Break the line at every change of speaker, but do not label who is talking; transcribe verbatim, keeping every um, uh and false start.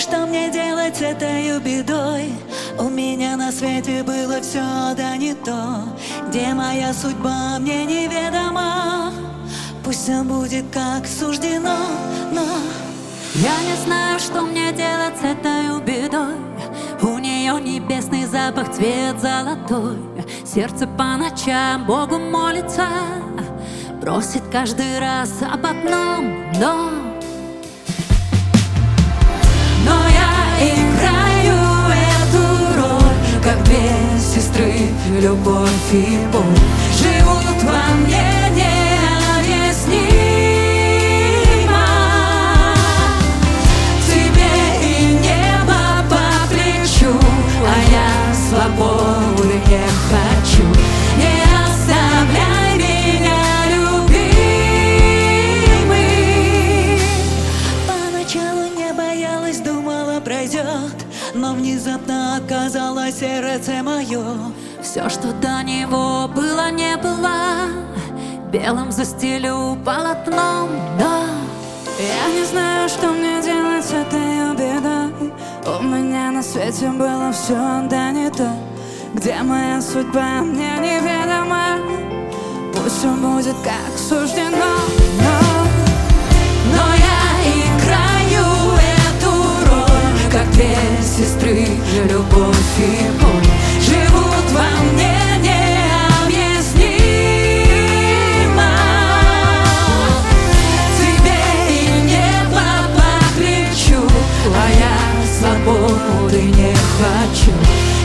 что мне делать с этой бедой. У меня на свете было все, да не то. Где моя судьба, мне неведома. Пусть все будет как суждено, но
я не знаю, что мне делать с этой бедой. У нее небесный запах, цвет золотой. Сердце по ночам Богу молится, просит каждый раз об одном, но Но я играю эту роль, как две сестры, любовь и боль живут во мне необъяснимо. Тебе и небо по плечу, а я свободы не хочу. Не оставляй меня, любимый.
Поначалу не боялась, думала, пройдет, но внезапно оказалось сердце мое.
Все, что до него было, не было, белым застелю полотном, да.
Я не знаю, что мне делать с этой бедой. У меня на свете было все, да не то. Где моя судьба, мне неведома. Пусть все будет как суждено, но
Но я играю эту роль, как две сестры, любовь и боль живут во мне необъяснимо. Тебе и небо по плечу, а я свободы не хочу.